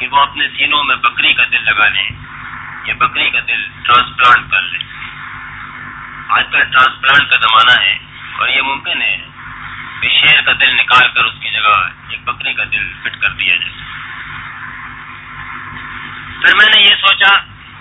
کہ وہ اپنے سینوں میں بکری کا دل لگا لیں یا بکری کا دل ٹرانسپلانٹ کر لیں. آج کل ٹرانسپلانٹ کا زمانہ ہے اور یہ ممکن ہے کہ شیر کا دل نکال کر اس کی جگہ ایک بکری کا دل فٹ کر دیا جائے. پھر میں نے یہ سوچا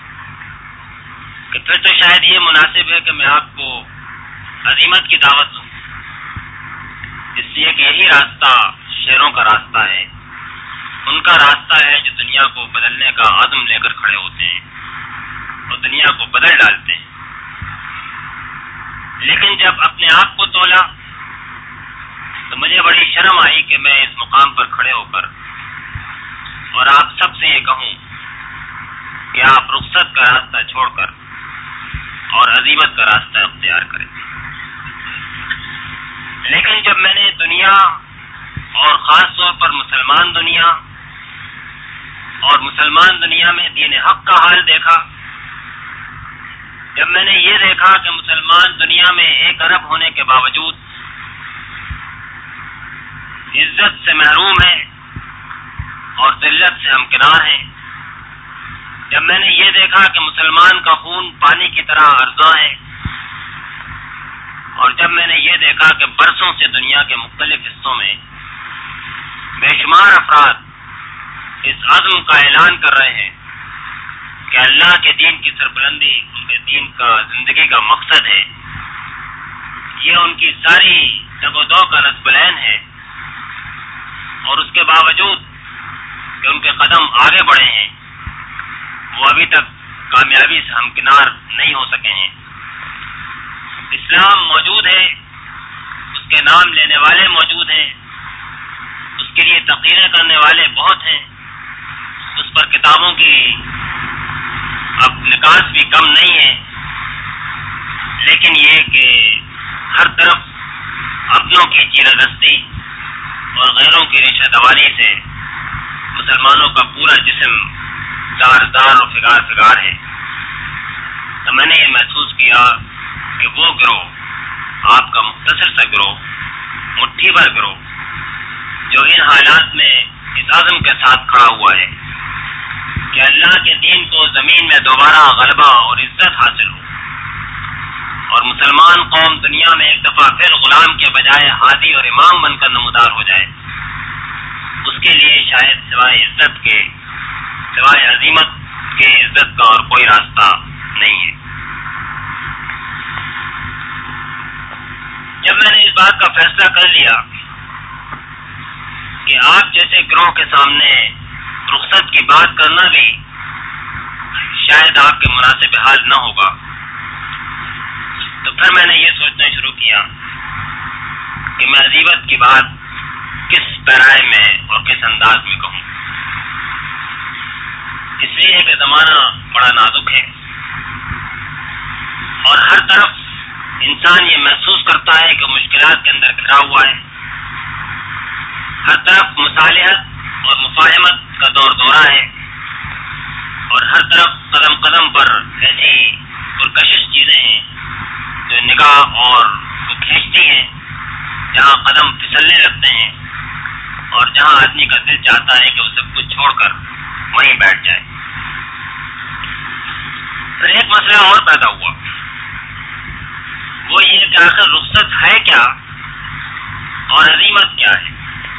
کہ پھر تو شاید یہ مناسب ہے کہ میں آپ کو عزیمت کی دعوت دوں، اس لیے کہ یہی راستہ شیروں کا راستہ ہے، ان کا راستہ ہے جو دنیا کو بدلنے کا عزم لے کر کھڑے ہوتے ہیں اور دنیا کو بدل ڈالتے ہیں. لیکن جب اپنے آپ کو تولا تو مجھے بڑی شرم آئی کہ میں اس مقام پر کھڑے ہو کر اور آپ سب سے یہ کہوں کہ آپ رخصت کا راستہ چھوڑ کر اور عزیمت کا راستہ اختیار کریں. لیکن جب میں نے دنیا اور خاص طور پر مسلمان دنیا میں دین حق کا حال دیکھا، جب میں نے یہ دیکھا کہ مسلمان دنیا میں 1 ارب ہونے کے باوجود عزت سے محروم ہیں اور ذلت سے ہمکنار ہیں، جب میں نے یہ دیکھا کہ مسلمان کا خون پانی کی طرح ارزاں ہے، اور جب میں نے یہ دیکھا کہ برسوں سے دنیا کے مختلف حصوں میں بے شمار افراد اس عزم کا اعلان کر رہے ہیں کہ اللہ کے دین کی سربلندی ان کے دین کا زندگی کا مقصد ہے، یہ ان کی ساری دگ و دو کا نصبلین ہے، اور اس کے باوجود کہ ان کے قدم آگے بڑھے ہیں وہ ابھی تک کامیابی سے ہمکنار نہیں ہو سکے ہیں. اسلام موجود ہے، اس کے نام لینے والے موجود ہیں، اس کے لیے تقریریں کرنے والے بہت ہیں، اس پر کتابوں کی اب نکاس بھی کم نہیں ہے، لیکن یہ کہ ہر طرف اپنوں کی چیرہ دستی اور غیروں کی رشوہ دواری سے مسلمانوں کا پورا جسم دار اور فگار ہے. تو میں نے یہ محسوس کیا کہ وہ گروہ، آپ کا مختصر سا گروہ، مٹھی بھر گروہ، جو ان حالات میں اس عزم کے ساتھ کھڑا ہوا ہے کہ اللہ کے دین کو زمین میں دوبارہ غلبہ اور عزت حاصل ہو اور مسلمان قوم دنیا میں ایک دفعہ پھر غلام کے بجائے ہادی اور امام بن کر نمودار ہو جائے، اس کے لیے شاید سوائے عظیمت کے عزت کا اور کوئی راستہ نہیں ہے. جب میں نے اس بات کا فیصلہ کر لیا کہ آپ جیسے گروہ کے سامنے رخصت کی بات کرنا بھی شاید آپ کے مناسب حال نہ ہوگا، تو پھر میں نے یہ سوچنا شروع کیا کہ میں عزیمت کی بات کس پیرائے میں اور کس انداز میں کہوں. اس لیے کہ زمانہ بڑا نازک ہے اور ہر طرف انسان یہ محسوس کرتا ہے کہ مشکلات کے اندر گھرا ہوا ہے، ہر طرف مصالحت اور مفاہمت کا دور دورہ ہے، اور ہر طرف قدم قدم پر ایسی پرکشش چیزیں ہیں جو نگاہ اور کو کھینچتی ہیں، جہاں قدم پھسلنے لگتے ہیں اور جہاں آدمی کا دل چاہتا ہے کہ وہ سب کچھ چھوڑ کر وہیں بیٹھ جائے. پھر ایک مسئلہ اور پیدا ہوا، وہ یہ کہ آخر رخصت ہے کیا اور عزیمت کیا ہے.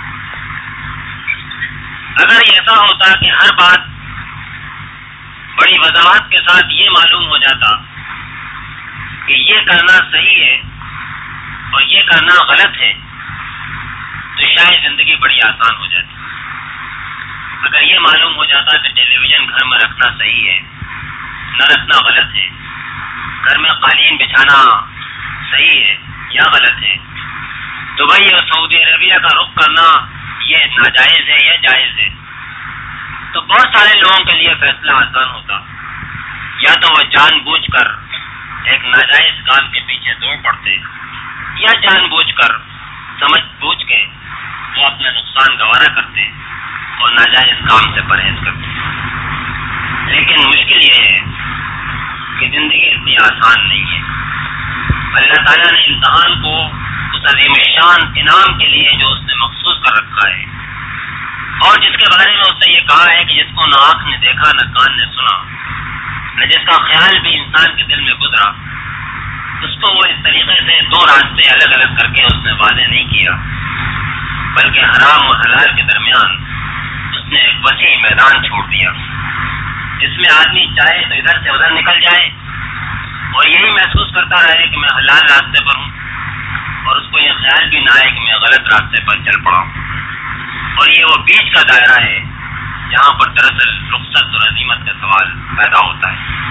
اگر ایسا ہوتا کہ ہر بات بڑی وضاحت کے ساتھ یہ معلوم ہو جاتا کہ یہ کرنا صحیح ہے اور یہ کرنا غلط ہے، تو شاید زندگی بڑی آسان ہو جاتی. اگر یہ معلوم ہو جاتا کہ ٹیلی ویژن گھر میں رکھنا صحیح ہے، نہ رکھنا غلط ہے، گھر میں قالین بچھانا صحیح ہے یا غلط ہے، دبئی اور سعودی عربیہ کا رخ کرنا یہ ناجائز ہے یا جائز ہے، تو بہت سارے لوگوں کے لیے فیصلہ آسان ہوتا. یا تو وہ جان بوجھ کر ایک ناجائز کام کے پیچھے دوڑ پڑتے، یا جان بوجھ کر سمجھ بوجھ کے وہ اپنا نقصان گوارا کرتے اور ناجائز کام سے پرہیز کرتے. لیکن مشکل یہ ہے کہ زندگی اتنی آسان نہیں ہے. اللہ تعالیٰ نے امتحان کو اس عظیم شان انعام کے لیے جو اس نے مخصوص کر رکھا ہے اور جس کے بارے میں اس نے یہ کہا ہے کہ جس کو نہ آنکھ نے دیکھا نہ کان نے سنا نہ جس کا خیال بھی انسان کے دل میں گزرا، اس کو وہ اس طریقے سے دو راستے الگ الگ کر کے اس نے واضح نہیں کیا، بلکہ حرام اور حلال کے درمیان اس نے ایک وسیع میدان چھوڑ دیا جس میں آدمی چاہے تو ادھر سے ادھر نکل جائے اور یہی محسوس کرتا رہے کہ میں حلال راستے پر ہوں، اور اس کو یہ خیال بھی نہ آئے کہ میں غلط راستے پر چل پڑا ہوں۔ اور یہ وہ بیچ کا دائرہ ہے جہاں پر دراصل رخصت اور عزیمت کا سوال پیدا ہوتا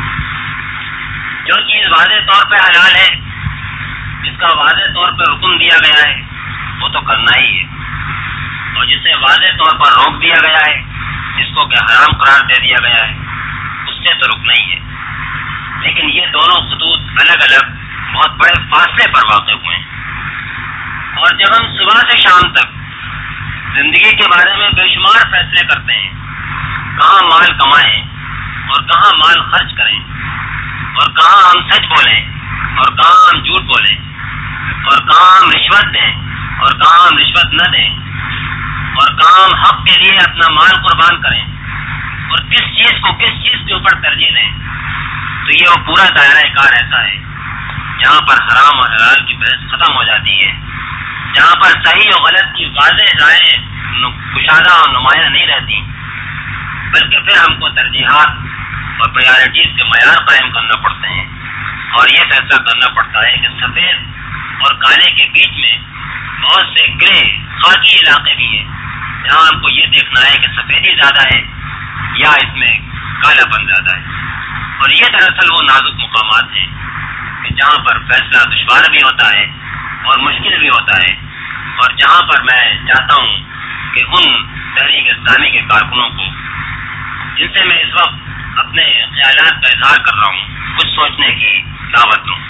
ہے۔ جو چیز واضح طور پہ حلال ہے، جس کا واضح طور پہ حکم دیا گیا ہے، وہ تو کرنا ہی ہے، اور جسے واضح طور پر روک دیا گیا ہے، جس کو کہ حرام قرار دے دیا گیا ہے، اس سے تو رکنا ہی ہے۔ لیکن یہ دونوں خطوط الگ الگ بہت بڑے فاصلے پر واقع ہوئے ہیں، اور جب ہم صبح سے شام تک زندگی کے بارے میں بے شمار فیصلے کرتے ہیں، کہاں مال کمائیں اور کہاں مال خرچ کریں، اور کہاں ہم سچ بولیں اور کہاں ہم جھوٹ بولیں، اور کہاں ہم رشوت دیں اور کہاں ہم رشوت نہ دیں، اور کہاں ہم حق کے لیے اپنا مال قربان کریں، اور کس چیز کو کس چیز کے اوپر ترجیح دیں، تو یہ وہ پورا دائرہ کار ایسا ہے جہاں پر حرام اور حلال کی بحث ختم ہو جاتی ہے، جہاں پر صحیح اور غلط کی واضح رائے کشادہ اور نمایاں نہیں رہتی، بلکہ پھر ہم کو ترجیحات اور پریارٹیز کے معیار قائم کرنا پڑتے ہیں، اور یہ فیصلہ کرنا پڑتا ہے کہ سفید اور کالے کے بیچ میں بہت سے گرے خاکی علاقے بھی ہیں، جہاں ہم کو یہ دیکھنا ہے کہ سفیدی زیادہ ہے یا اس میں کالا پن زیادہ ہے۔ اور یہ دراصل وہ نازک مقامات ہیں کہ جہاں پر فیصلہ دشوار بھی ہوتا ہے اور مشکل بھی ہوتا ہے، اور جہاں پر میں چاہتا ہوں کہ ان تحریک اسلامی کے کارکنوں کو جن سے میں اس وقت اپنے خیالات کا اظہار کر رہا ہوں کچھ سوچنے کی دعوت دوں۔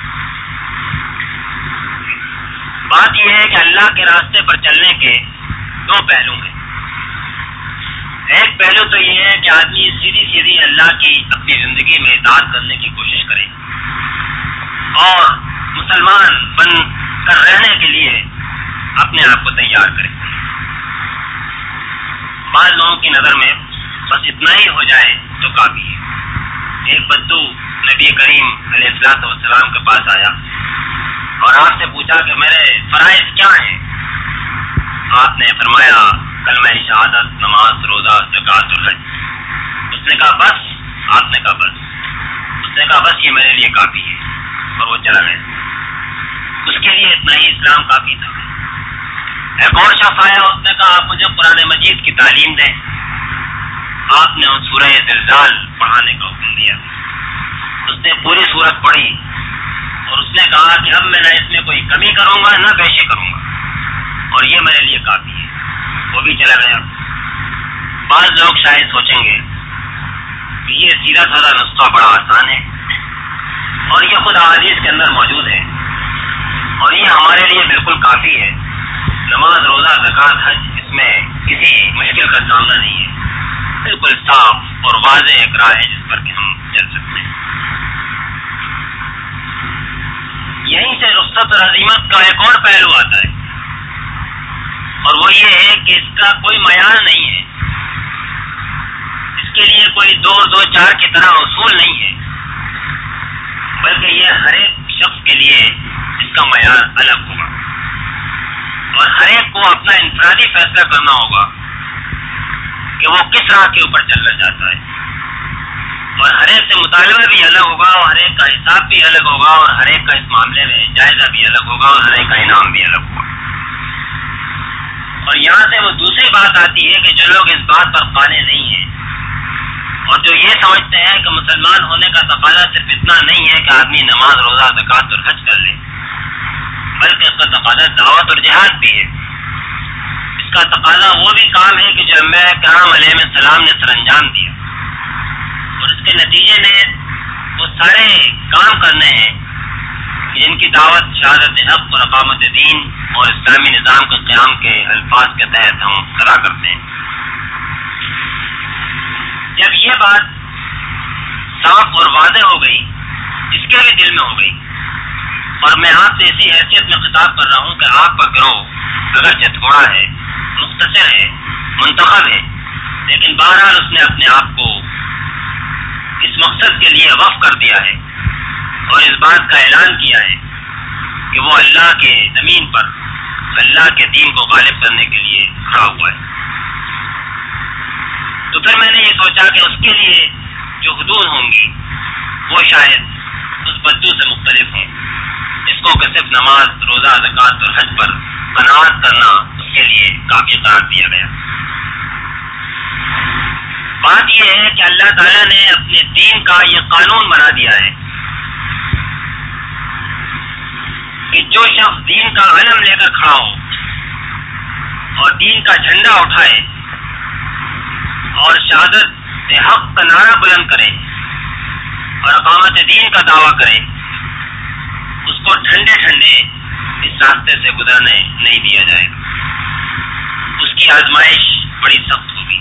بات یہ ہے کہ اللہ کے راستے پر چلنے کے دو پہلو ہیں۔ ایک پہلو تو یہ ہے کہ آدمی سیدھی سیدھی اللہ کی اپنی زندگی میں اطاعت کرنے کی کوشش کرے اور مسلمان بن کر رہنے کے لیے اپنے آپ کو تیار کرے۔ بعض لوگوں کی نظر میں بس اتنا ہی ہو جائے تو کافی ہے۔ ایک بدو نبی کریم علیہ السلام کے پاس آیا اور آپ سے پوچھا کہ میرے فرائض کیا ہیں؟ آپ نے فرمایا کلمہ شہادت، نماز، روزہ، زکوٰۃ اور حج۔ اس نے کہا بس؟ آپ نے کہا بس۔ اس نے کہا بس یہ میرے لیے کافی ہے، اور وہ چلا گیا۔ اس کے لیے اتنا ہی اسلام کافی تھا۔ ایک اور شخص آیا، اس نے کہا آپ مجھے قرآن مجید کی تعلیم دیں۔ آپ نے سورہ زلزال پڑھانے کا حکم دیا۔ اس نے پوری سورت پڑھی اور اس نے کہا کہ اب میں نہ اس میں کوئی کمی کروں گا نہ بیشی کروں گا، اور یہ میرے لیے کافی ہے۔ وہ بھی چلا گیا۔ بعض لوگ شاید سوچیں گے کہ یہ سیدھا سادہ نسخہ بڑا آسان ہے اور یہ خود احادیث کے اندر موجود ہے اور یہ ہمارے لیے بالکل کافی ہے۔ نماز، روزہ، زکوٰۃ، حج، اس میں کسی مشکل کا سامنا نہیں ہے، بالکل صاف اور واضح ایک راہ ہے جس پر کہ ہم چل سکتے ہیں۔ یہیں سے رخصت اور عزیمت کا ایک اور پہلو آتا ہے، اور وہ یہ ہے کہ اس کا کوئی معیار نہیں ہے، اس کے لیے کوئی 2 اور 2 4 کی طرح اصول نہیں ہے، بلکہ یہ ہر ایک شخص کے لیے اس کا معیار الگ ہوگا، اور ہر ایک کو اپنا انفرادی فیصلہ کرنا ہوگا کہ وہ کس راہ کے اوپر چلنا چاہتا ہے، اور ہر ایک سے مطالبہ بھی الگ ہوگا، اور ہر ایک کا حساب بھی الگ ہوگا، اور ہر ایک کا اس معاملے میں جائزہ بھی الگ ہوگا، اور ہر ایک کا انعام بھی الگ ہوگا۔ اور یہاں سے وہ دوسری بات آتی ہے کہ جو لوگ اس بات پر قانع نہیں ہیں اور جو یہ سمجھتے ہیں کہ مسلمان ہونے کا تقاضا صرف اتنا نہیں ہے کہ آدمی نماز، روزہ، زکوٰۃ اور حج کر لے، بلکہ اس کا تقاضا دعوت اور جہاد بھی ہے۔ اس کا تقاضا وہ بھی کام ہے کہ جو انبیاء کرام علیہ السلام نے سر انجام دیا، اور اس کے نتیجے میں وہ سارے کام کرنے ہیں جن کی دعوت شہادت حق اور اقامت دین اور اسلامی نظام کے قیام کے الفاظ کے تحت ہم ادا کرتے ہیں۔ جب یہ بات صاف اور واضح ہو گئی، اس کے بھی دل میں ہو گئی، اور میں آپ سے اسی حیثیت میں خطاب کر رہا ہوں کہ آپ کا گروہ اگرچہ تھوڑا ہے، مختصر ہے، منتخب ہے، لیکن بہرحال اس نے اپنے آپ کو اس مقصد کے لیے وقف کر دیا ہے اور اس بات کا اعلان کیا ہے کہ وہ اللہ کے زمین پر اللہ کے دین کو غالب کرنے کے لیے کھڑا ہوا ہے۔ تو پھر میں نے یہ سوچا کہ اس کے لیے جو حدود ہوں گی وہ شاید اس بدو سے مختلف ہوں، اس کو کہ صرف نماز، روزہ، زکوٰۃ اور حج پر قناعت کرنا اس کے لیے کافی قرار دیا گیا۔ بات یہ ہے کہ اللہ تعالیٰ نے اپنے دین کا یہ قانون بنا دیا ہے کہ جو شخص دین کا علم لے کر کھڑا ہو اور دین کا جھنڈا اٹھائے اور شہادت حق کا نعرہ بلند کرے اور اقامت دین کا دعویٰ کرے، اس کو ٹھنڈے ٹھنڈے اس راستے سے گزرنے نہیں دیا جائے گا۔ اس کی آزمائش بڑی سخت ہوگی،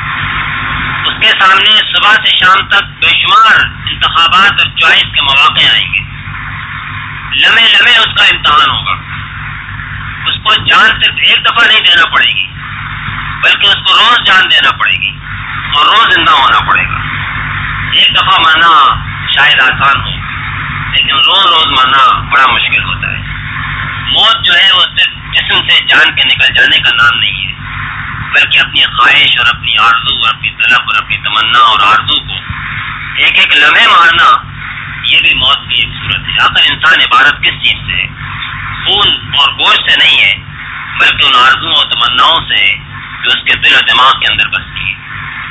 اس کے سامنے صبح سے شام تک بے شمار انتخابات اور چوائس کے مواقع آئیں گے، لمحے لمحے اس کا امتحان ہوگا۔ اس کو جان صرف ایک دفعہ نہیں دینا پڑے گی، بلکہ اس کو روز جان دینا پڑے گی اور روز زندہ ہونا پڑے گا۔ ایک دفعہ مرنا شاید آسان ہو، لیکن روز روز مرنا بڑا مشکل ہوتا ہے۔ موت جو ہے وہ صرف جسم سے جان کے نکل جانے کا نام نہیں ہے، بلکہ اپنی خواہش اور اپنی آرزو اور اپنی طلب اور اپنی تمنا اور آرزو کو ایک ایک لمحے مارنا، یہ بھی موت کی ایک صورت ہے۔ آخر انسان عبارت کس چیز سے ہے؟ خون اور گوشت سے نہیں ہے، بلکہ ان آرزوؤں اور تمناؤں سے جو اس کے دل و دماغ کے اندر بستی ہے۔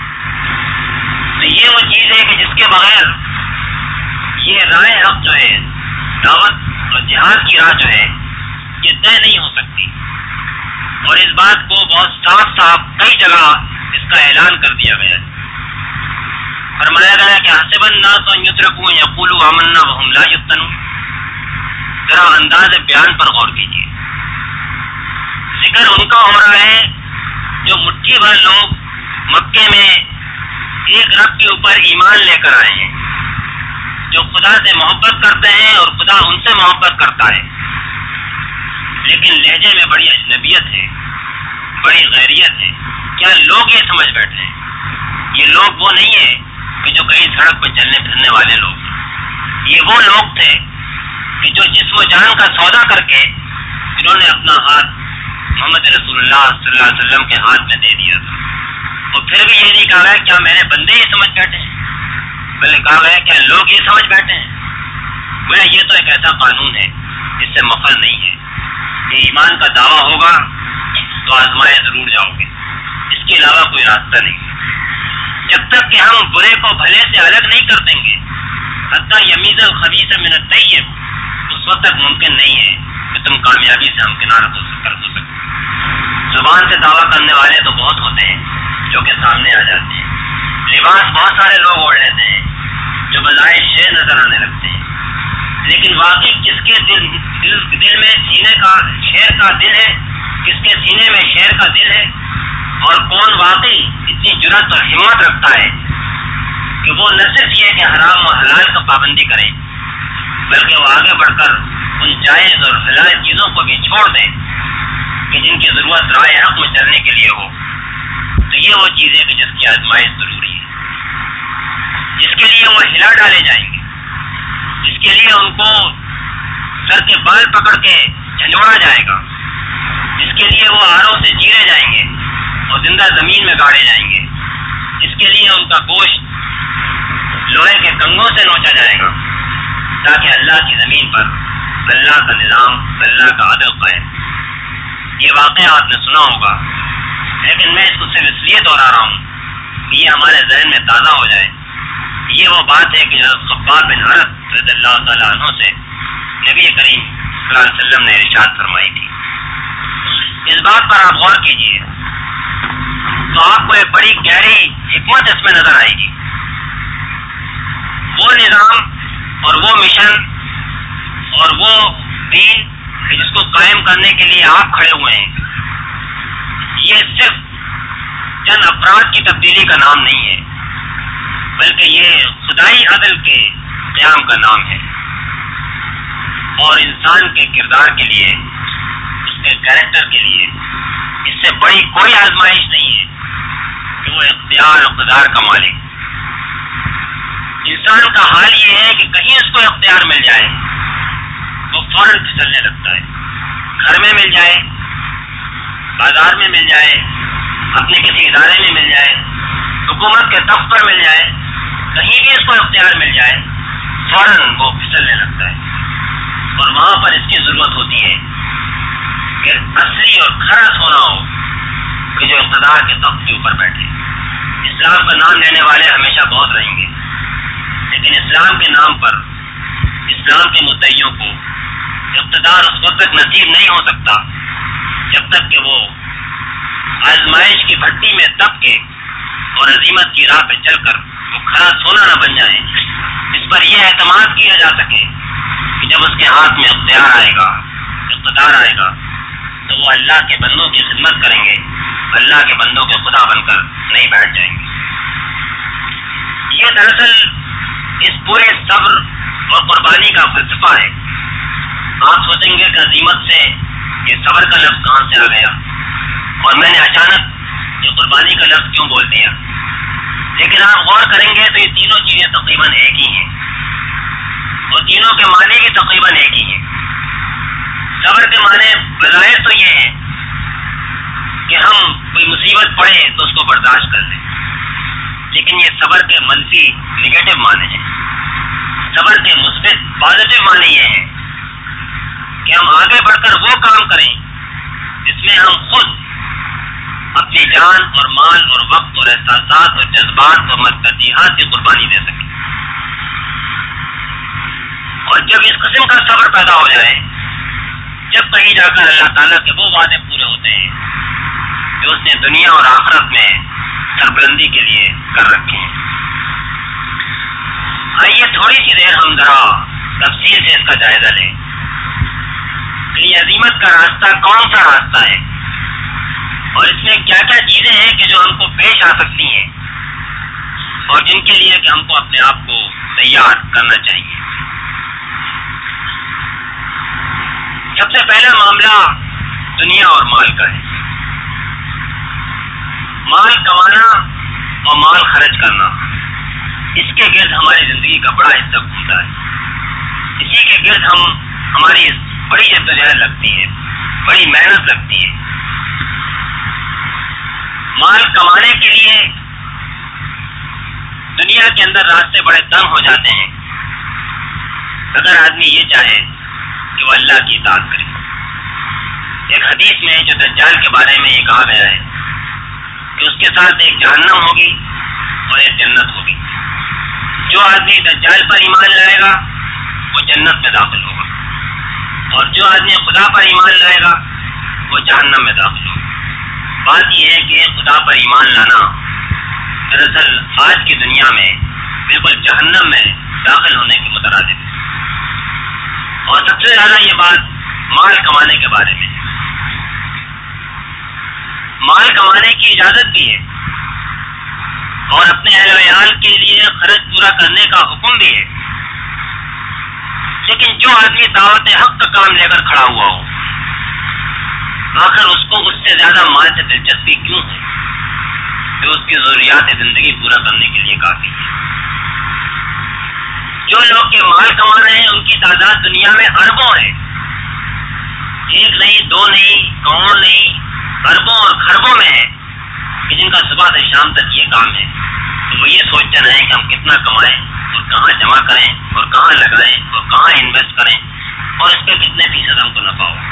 تو یہ وہ چیز ہے کہ جس کے بغیر یہ راہ حق جو ہے، دعوت اور جہاد کی راہ جو ہے، یہ طے نہیں ہو سکتی۔ اور اس بات کو بہت صاف صاف کئی جگہ اس کا اعلان کر دیا گیا ہے۔ فرمایا گیا کہ حسب الناس ان یترکوا ان یقولوا آمنا وهم لا یفتنون۔ ذرا انداز بیان پر غور کیجیے۔ ذکر ان کا ہو رہا ہے جو مٹھی بھر لوگ مکے میں ایک رب کے اوپر ایمان لے کر آئے ہیں، جو خدا سے محبت کرتے ہیں اور خدا ان سے محبت کرتا ہے، لیکن لہجے میں بڑی اجنبیت ہے، بڑی غیریت ہے۔ کیا لوگ یہ سمجھ بیٹھے ہیں؟ یہ لوگ وہ نہیں ہیں کہ جو کہیں سڑک پہ چلنے پھرنے والے لوگ ہیں۔ یہ وہ لوگ تھے کہ جو جسم و جان کا سودا کر کے انہوں نے اپنا ہاتھ محمد رسول اللہ صلی اللہ علیہ وسلم کے ہاتھ میں دے دیا تھا، اور پھر بھی یہ نہیں کہا گیا کیا میرے بندے یہ سمجھ بیٹھے ہیں، بلکہ کہا گیا کیا لوگ یہ سمجھ بیٹھے ہیں۔ گویا یہ تو ایک ایسا قانون ہے جس سے مفر نہیں ہے۔ یہ ایمان کا دعویٰ ہوگا تو آزمائے ضرور جاؤ گے، اس کے علاوہ کوئی راستہ نہیں۔ جب تک کہ ہم برے کو بھلے سے الگ نہیں کر دیں گے، حتیٰ یمیز الخبیث من الطیب، اس وقت تک ممکن نہیں ہے کہ تم کامیابی سے ہمکنار ہو سکتے۔ زبان سے دعویٰ کرنے والے تو بہت ہوتے ہیں جو کہ سامنے آ جاتے ہیں، لباس بہت سارے لوگ اوڑھ لیتے ہیں جو بظاہر شیر نظر آنے لگتے ہیں، لیکن واقعی کس کے دل میں سینے کا شیر کا دل ہے، کس کے سینے میں شیر کا دل ہے، اور کون واقعی اتنی جرأت اور ہمت رکھتا ہے کہ وہ نہ صرف یہ کہ حرام اور حلال کا پابندی کرے، بلکہ وہ آگے بڑھ کر ان جائز اور حلال چیزوں کو بھی چھوڑ دے کہ جن کی ضرورت راہ حق میں چلنے کے لیے ہو۔ تو یہ وہ چیز ہے کہ جس کی آزمائش ضروری ہے، جس کے لیے وہ ہلا ڈالے جائیں گے، جس کے لیے ان کو سر کے بال پکڑ کے جھنجھوڑا جائے گا، جس کے لیے وہ آروں سے چیرے جائیں گے اور زندہ زمین میں گاڑے جائیں گے، جس کے لیے ان کا گوشت لوہے کے کنگوں سے نوچا جائے گا، تاکہ اللہ کی زمین پر اللہ کا نظام، اللہ کا عدل قائم۔ یہ واقعہ آپ نے سنا ہوگا، لیکن میں اس کو صرف اس لیے دہرا رہا ہوں کہ یہ ہمارے ذہن میں تازہ ہو جائے۔ یہ وہ بات ہے کہ حضرت خباب بن عرب رضی اللہ تعالیٰ عنہ سے نبی کریم صلی اللہ علیہ وسلم نے ارشاد فرمائی تھی۔ اس بات پر آپ غور کیجیے تو آپ کو ایک بڑی گہری حکمت اس میں نظر آئے گی۔ وہ نظام اور وہ مشن اور وہ دین جس کو قائم کرنے کے لیے آپ کھڑے ہوئے ہیں، یہ صرف چند افراد کی تبدیلی کا نام نہیں ہے، بلکہ یہ خدائی عدل کے قیام کا نام ہے، اور انسان کے کردار کے لیے، اس کے کیریکٹر کے لیے اس سے بڑی کوئی آزمائش نہیں ہے وہ اختیار اقتدار کا مالک. انسان کا حال یہ ہے کہ کہیں اس کو اختیار مل جائے وہ فوراً پھسلنے لگتا ہے. گھر میں مل جائے، بازار میں مل جائے، اپنے کسی ادارے میں مل جائے، حکومت کے دفتر مل جائے، کہیں بھی اس کو اختیار مل جائے فوراً وہ پھسلنے لگتا ہے. اور وہاں پر اس کی ضرورت ہوتی ہے کہ اصلی اور کھرا سونا ہو کہ جو اقتدار کے تخت کے اوپر بیٹھے. اسلام کا نام لینے والے ہمیشہ بہت رہیں گے، لیکن اسلام کے نام پر اسلام کے مدعیوں کو اقتدار اس وقت تک نصیب نہیں ہو سکتا جب تک کہ وہ آزمائش کی بھٹی میں دب کے اور عظیمت کی راہ پہ چل کر وہ کھرا سونا نہ بن جائے. اس پر یہ اعتماد کیا جا سکے کہ جب اس کے ہاتھ میں اختیار آئے گا، اقتدار آئے گا، تو وہ اللہ کے بندوں کی خدمت کریں گے، اللہ کے بندوں کے خدا بن کر نہیں بیٹھ جائیں گے. یہ دراصل اس پورے صبر اور قربانی کا فلسفہ ہے. آپ سوچیں گے کہ عظیمت سے یہ صبر کا لفظ کہاں سے آ گیا اور میں نے اچانک یہ قربانی کا لفظ کیوں بول دیا. لیکن آپ غور کریں گے تو یہ تینوں چیزیں تقریباً ایک ہی ہیں اور تینوں کے معنی بھی تقریباً ایک ہی ہیں. صبر کے معنی بظاہر تو یہ ہے کہ ہم کوئی مصیبت پڑے تو اس کو برداشت کر لیں، لیکن یہ صبر کے منفی نگیٹو معنی ہیں. صبر کے مثبت پازیٹو معنی یہ ہے کہ ہم آگے بڑھ کر وہ کام کریں جس میں ہم خود اپنی جان اور مال اور وقت اور احساسات اور جذبات اور ترجیحات کی قربانی دے سکیں. اور جب اس قسم کا صبر پیدا ہو جائے، جب کہیں جا کر اللہ تعالیٰ کے وہ وعدے پورے ہوتے ہیں جو اس نے دنیا اور آخرت میں سربلندی کے لیے کر رکھے ہیں. آئیے تھوڑی سی دیر ہم ذرا تفصیل سے اس کا جائزہ لیں کہ یہ عظیمت کا راستہ کون سا راستہ ہے اور اس میں کیا کیا چیزیں ہیں کہ جو ہم کو پیش آ سکتی ہیں اور جن کے لیے کہ ہم کو اپنے آپ کو تیار کرنا چاہیے. سب سے پہلا معاملہ دنیا اور مال کا ہے. مال کمانا اور مال خرچ کرنا، اس کے گرد ہماری زندگی کا بڑا حصہ گھومتا ہے. اسی کے گرد ہماری بڑی جدوجہد لگتی ہے، بڑی محنت لگتی ہے. مال کمانے کے لیے دنیا کے اندر راستے بڑے تنگ ہو جاتے ہیں اگر آدمی یہ چاہے کہ وہ اللہ کی اطاعت کرے. ایک حدیث میں جو دجال کے بارے میں یہ کہا گیا ہے کہ اس کے ساتھ ایک جہنم ہوگی اور ایک جنت ہوگی. جو آدمی دجال پر ایمان لائے گا وہ جنت میں داخل ہوگا اور جو آدمی خدا پر ایمان لائے گا وہ جہنم میں داخل ہوگا. بات یہ ہے کہ خدا پر ایمان لانا دراصل آج کی دنیا میں بالکل جہنم میں داخل ہونے کے مترادف ہے. اور سب سے زیادہ یہ بات مال کمانے کے بارے میں. مال کمانے کی اجازت بھی ہے اور اپنے اہل و عیال کے لیے خرچ پورا کرنے کا حکم بھی ہے، لیکن جو آدمی دعوت حق کا کام لے کر کھڑا ہوا ہو، آخر اس کو اس سے زیادہ مال سے دلچسپی کیوں ہے جو اس کی ضروریات زندگی پورا کرنے کے لیے کافی ہے. جو لوگ کے مال کما رہے ہیں ان کی تعداد دنیا میں اربوں ہے، ایک نہیں، دو نہیں، کروڑ نہیں، اربوں اور خربوں میں ہے کہ جن کا صبح سے شام تک یہ کام ہے تو وہ یہ سوچتے رہیں کہ ہم کتنا کمائیں اور کہاں جمع کریں اور کہاں لگائیں اور کہاں انویسٹ کریں اور اس پہ کتنے فیصد ہم کو نفع ہو.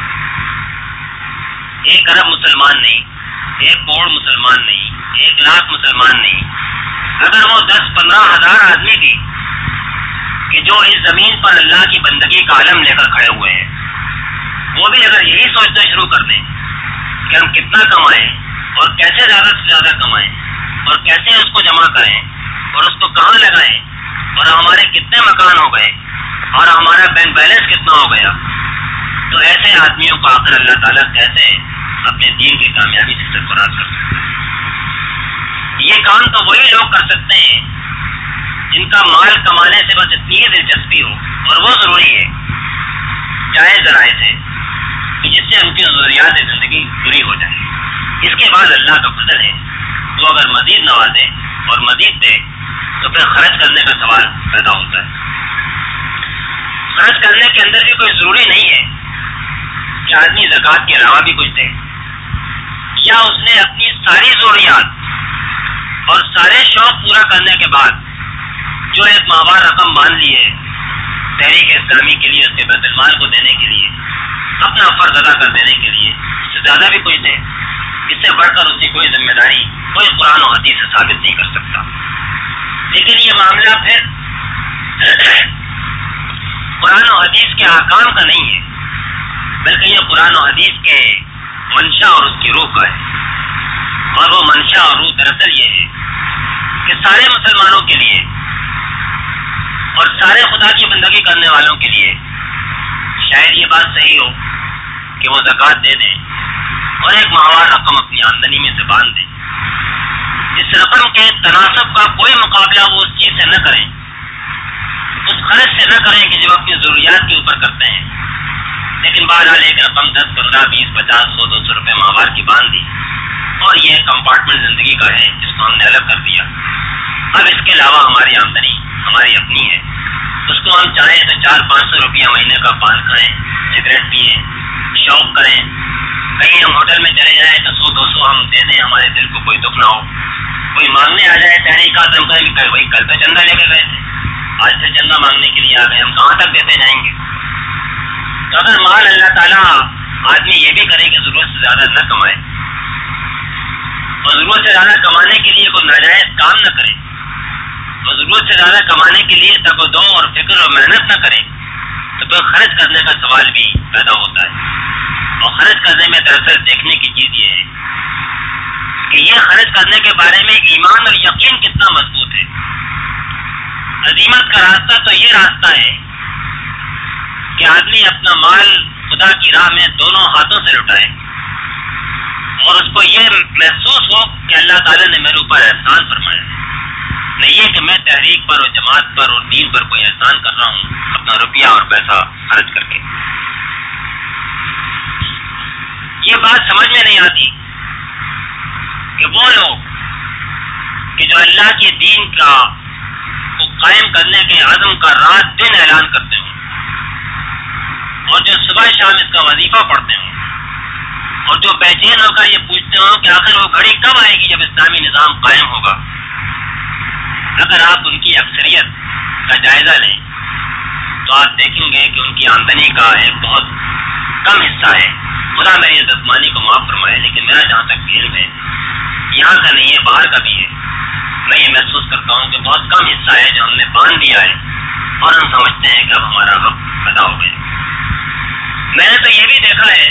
1 ارب مسلمان نہیں، 1 کروڑ مسلمان نہیں، 1 لاکھ مسلمان نہیں، اگر وہ 10-15 ہزار آدمی بھی کہ جو اس زمین پر اللہ کی بندگی کا علم لے کر کھڑے ہوئے ہیں، وہ بھی اگر یہی سوچنا شروع کر دیں کہ ہم کتنا کمائیں اور کیسے زیادہ سے زیادہ کمائیں اور کیسے اس کو جمع کریں اور اس کو کہاں لگائیں اور ہمارے کتنے مکان ہو گئے اور ہمارا بینک بیلنس کتنا ہو گیا، تو ایسے آدمیوں کو آخر اللہ تعالیٰ کیسے اپنے دین کی کامیابی سے سرفراز کر سکتے ہیں. یہ کام تو وہی لوگ کر سکتے ہیں جن کا مال کمانے سے بس اتنی ہی دلچسپی ہو اور وہ ضروری ہے جائز ذرائع سے کہ جس سے ان کی ضروریات زندگی پوری ہو جائے. اس کے بعد اللہ کا فضل ہے وہ اگر مزید نوازے اور مزید دے تو پھر خرچ کرنے کا سوال پیدا ہوتا ہے۔ خرچ کرنے کے اندر بھی کوئی ضروری نہیں ہے کہ آدمی زکوٰۃ کے علاوہ بھی کچھ دے، یا اس نے اپنی ساری ضروریات اور سارے شوق پورا کرنے کے بعد جو ایک ماہوار رقم مان لی ہے تحریک اسلامی کے لیے، اس کے بیت المال کو دینے کے لیے، اپنا فرض ادا کر دینے کے لیے، اس سے زیادہ بھی کچھ دے، اس سے بڑھ کر اس کی کوئی ذمہ داری کوئی قرآن و حدیث سے ثابت نہیں کر سکتا۔ لیکن یہ معاملہ پھر قرآن و حدیث کے احکام کا نہیں ہے، بلکہ یہ قرآن و حدیث کے منشا اور اس کی روح کا ہے۔ اور وہ منشا اور روح دراصل یہ ہے کہ سارے مسلمانوں کے لیے اور سارے خدا کی بندگی کرنے والوں کے لیے شاید یہ بات صحیح ہو کہ وہ زکوٰۃ دے دیں اور ایک ماہوار رقم اپنی آمدنی میں سے باندھ دیں، اس رقم کے تناسب کا کوئی مقابلہ وہ اس چیز سے نہ کریں، اس خرچ سے نہ کریں کہ جو اپنی ضروریات کے اوپر کرتے ہیں، لیکن بہرحال ایک رقم 10، 15، 20، 50، 100، 200 روپے ماہوار کی باندھ دی اور یہ کمپارٹمنٹ زندگی کا ہے جس کو ہم نے الگ کر دیا۔ اب اس کے علاوہ ہماری آمدنی ہماری اپنی ہے، اس کو ہم چاہیں تو 400-500 روپیہ مہینے کا پان کھائیں، سگریٹ پئیں، شوق کریں، کہیں ہم ہوٹل میں چلے جائیں تو 100-200 ہم دے دیں، ہمارے دل کو کوئی دکھ نہ ہو۔ کوئی مانگنے آ جائے تحریکات، ہم کہیں کہ وہی کل تو چندہ لے کے گئے تھے، آج سے چندہ مانگنے کے لیے آ گئے، ہم کہاں تک دیتے جائیں گے؟ تو اگر مال اللہ تعالیٰ آدمی یہ بھی کرے کہ ضرورت سے زیادہ نہ کمائے اور ضرورت سے زیادہ کمانے کے لیے کوئی ناجائز کام نہ کرے اور ضرورت سے زیادہ کمانے کے لیے تگ و دو اور فکر اور محنت نہ کرے تو پھر خرچ کرنے کا سوال بھی پیدا ہوتا ہے۔ اور خرچ کرنے میں دراصل دیکھنے کی چیز یہ ہے کہ یہ خرچ کرنے کے بارے میں ایمان اور یقین کتنا مضبوط ہے۔ عزیمت کا راستہ تو یہ راستہ ہے کہ آدمی اپنا مال خدا کی راہ میں دونوں ہاتھوں سے لٹائے اور اس کو یہ محسوس ہو کہ اللہ تعالیٰ نے میرے اوپر احسان فرمایا ہے، نہیں یہ کہ میں تحریک پر اور جماعت پر اور دین پر کوئی احسان کر رہا ہوں اپنا روپیہ اور پیسہ خرچ کر کے۔ یہ بات سمجھ میں نہیں آتی کہ وہ لوگ کہ جو اللہ کے دین کا کو قائم کرنے کے عزم کا رات دن اعلان کرتے ہوں اور جو صبح شام اس کا وظیفہ پڑھتے ہوں اور جو بے چین ہو کر یہ پوچھتے ہوں کہ آخر وہ گھڑی کب آئے گی جب اسلامی نظام قائم ہوگا، اگر آپ ان کی اکثریت کا جائزہ لیں تو آپ دیکھیں گے کہ ان کی آمدنی کا ایک بہت کم حصہ ہے۔ خدا میری عزتمانی کو معاف فرمائے، لیکن میرا جہاں تک علم ہے یہاں کا نہیں ہے، باہر کا بھی ہے، میں یہ محسوس کرتا ہوں کہ بہت کم حصہ ہے جو ہم نے باندھ دیا ہے اور ہم سمجھتے ہیں کہ اب ہمارا حق ادا ہو گیا۔ میں نے تو یہ بھی دیکھا ہے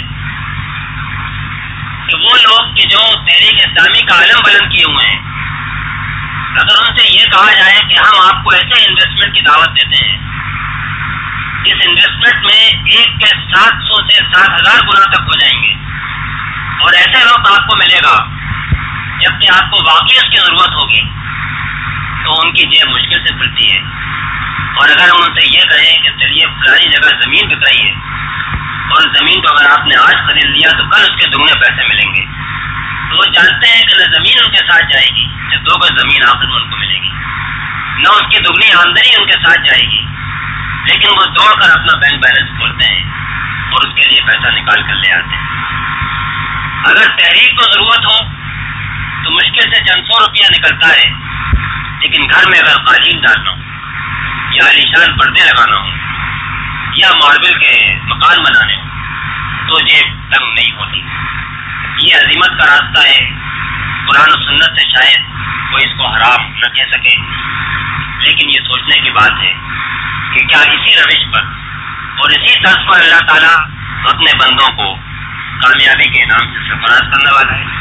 کہ وہ لوگ کہ جو تحریک اسلامی کا علم بلند کیے ہوئے ہیں، اگر ان سے یہ کہا جائے کہ ہم آپ کو ایسے انویسٹمنٹ کی دعوت دیتے ہیں، اس انویسٹمنٹ میں ایک کے 700 سے 7,000 گنا تک ہو جائیں گے اور ایسے وقت آپ کو ملے گا جبکہ آپ کو واقعی اس کی ضرورت ہوگی، تو ان کی جیب مشکل سے کھلتی ہے۔ اور اگر ہم ان سے یہ کہیں کہ چلیے فلانی جگہ زمین بک رہی ہے اور زمین کو اگر آپ نے آج خرید لیا تو کل اس کے دگنے پیسے ملیں گے، تو وہ جانتے ہیں کہ نہ زمین ان کے ساتھ جائے گی، جب 2 گز زمین آخر میں ان کو ملے گی، نہ اس کی دگنی آمدنی ان کے ساتھ جائے گی، لیکن وہ دوڑ کر اپنا بینک بیلنس کھولتے ہیں اور اس کے لیے پیسہ نکال کر لے آتے ہیں۔ اگر تحریک کو ضرورت ہو تو مشکل سے چند 100 روپیہ نکلتا ہے، لیکن گھر میں اگر قالین ڈالنا ہو یا عالیشان پردے لگانا ہو یا ماربل کے مکان بنانے ہو تو جیب تنگ نہیں ہوتی۔ یہ عزیمت کا راستہ ہے، قرآن و سنت سے شاید کوئی اس کو حرام نہ کہہ سکے، لیکن یہ سوچنے کی بات ہے کہ کیا اسی روش پر اور اسی طرز پر اللہ تعالیٰ اپنے بندوں کو کامیابی کے انعام سے سرفراز کرنے والا ہے۔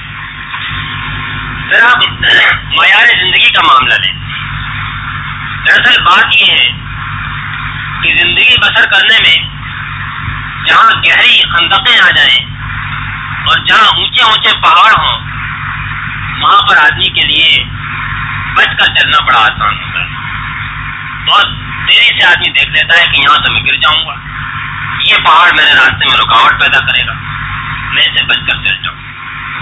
ذرا معیار زندگی کا معاملہ لیں۔ دراصل بات یہ ہے کہ زندگی بسر کرنے میں جہاں گہری خندقیں آ جائیں اور جہاں اونچے اونچے پہاڑ ہوں وہاں پر آدمی کے لیے بچ کر چلنا بڑا آسان ہوتا ہے۔ بہت تیزی سے آدمی دیکھ لیتا ہے کہ یہاں سے میں گر جاؤں گا، یہ پہاڑ میرے راستے میں رکاوٹ پیدا کرے گا، میں اسے بچ کر چل جاؤں۔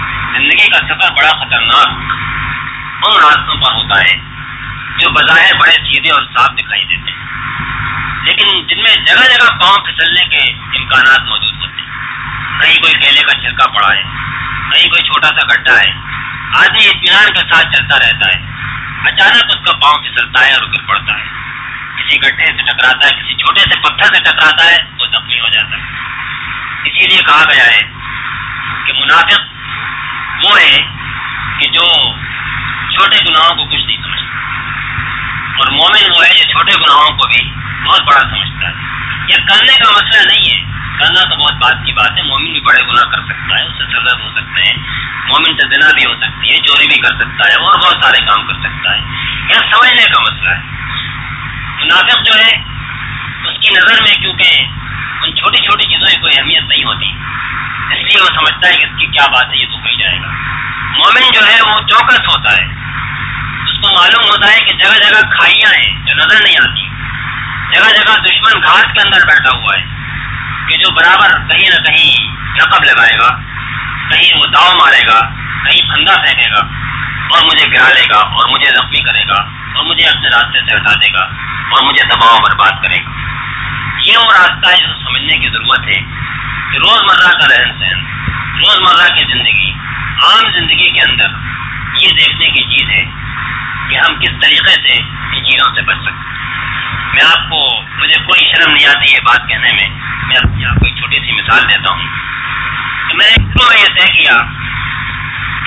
زندگی کا سفر بڑا خطرناک ان راستوں پر ہوتا ہے جو بظاہر بڑے سیدھے اور صاف دکھائی دیتے ہیں، لیکن جن میں جگہ جگہ پاؤں پھسلنے کے امکانات موجود ہوتے ہیں۔ کہیں کوئی کیلے کا چھلکا پڑا ہے، کہیں کوئی چھوٹا سا گڈھا ہے، آدمی اطمینان کے ساتھ چلتا رہتا ہے، اچانک اس کا پاؤں پھسلتا ہے اور گر پڑتا ہے، کسی گڈھے سے ٹکراتا ہے، کسی چھوٹے سے پتھر سے ٹکراتا ہے تو زخمی ہو جاتا ہے۔ اسی لیے کہا گیا ہے کہ منافق وہ ہے کہ جو چھوٹے گناہوں کو کچھ نہیں سمجھتا، اور مومن وہ ہے جو چھوٹے گناہوں کو بھی بہت بڑا سمجھتا ہے۔ یہ کرنے کا مسئلہ نہیں ہے، کرنا تو بہت بات کی بات ہے، مومن بھی بڑے گناہ کر سکتا ہے، اس سے سزا ہو سکتے ہیں، مومن سے زنا بھی ہو سکتی ہے، چوری بھی کر سکتا ہے، اور بہت سارے کام کر سکتا ہے، یہ سمجھنے کا مسئلہ ہے۔ منافق جو ہے اس کی نظر میں کیونکہ ان چھوٹی چھوٹی چیزوں کی کوئی اہمیت نہیں ہوتی، اس لیے وہ سمجھتا ہے کہ اس کی کیا بات ہے، یہ تو ہو ہی جائے گا۔ مومن جو ہے وہ چوکس ہوتا ہے، اس کو معلوم ہوتا ہے کہ جگہ جگہ کھائیاں ہیں جو نظر نہیں آتی، جگہ جگہ دشمن گھاس کے اندر بیٹھا ہوا ہے کہ جو برابر کہیں نہ کہیں رقب لگائے گا، کہیں وہ داؤ مارے گا، کہیں پھندا پھینکے گا اور مجھے گرا لے گا اور مجھے زخمی کرے گا اور مجھے اپنے راستے سے ہٹا دے گا اور مجھے تباہ و برباد کرے گا۔ یہ وہ راستہ ہے جو سمجھنے کی ضرورت ہے کہ روزمرہ کا رہن سہن، روزمرہ کی زندگی، عام زندگی کے اندر یہ دیکھنے کی چیز ہے کہ ہم کس طریقے سے ان چیزوں سے بچ سکتے ہیں۔ میں آپ کو، مجھے کوئی شرم نہیں آتی یہ بات کہنے میں، میں آپ کو ایک چھوٹی سی مثال دیتا ہوں کہ میں نے شروع میں یہ طے کیا کہ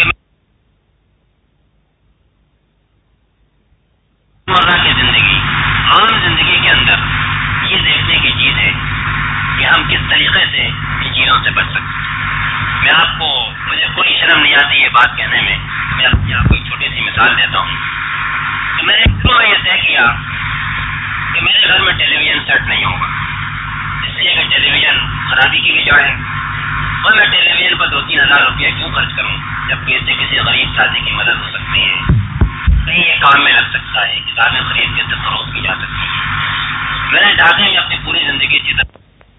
روزمرہ کی زندگی، عام زندگی کے اندر یہ دیکھنے کی چیز ہے کہ ہم کس طریقے سے ان چیزوں سے بچ سکتے ہیں۔ میں آپ کو، مجھے کوئی شرم نہیں آتی یہ بات کہنے میں، میں آپ کو ایک چھوٹی سی مثال دیتا ہوں کہ میں نے شروع میں یہ طے کیا کہ میرے گھر میں ٹیلی ویژن سیٹ نہیں ہوگا، اس لیے کہ ٹیلی ویژن خرابی کی بھی جڑ ہے، اور میں ٹیلی ویژن پر 2-3 ہزار روپیہ کیوں خرچ کروں جبکہ اس سے کسی غریب ساتھی کی مدد ہو سکتی ہے، کہیں یہ کام میں لگ سکتا ہے، کتابیں خرید کے اس سے فروخت کی جا سکتی ہے۔ میں نے ڈھاکے میں اپنی پوری زندگی اسی طرح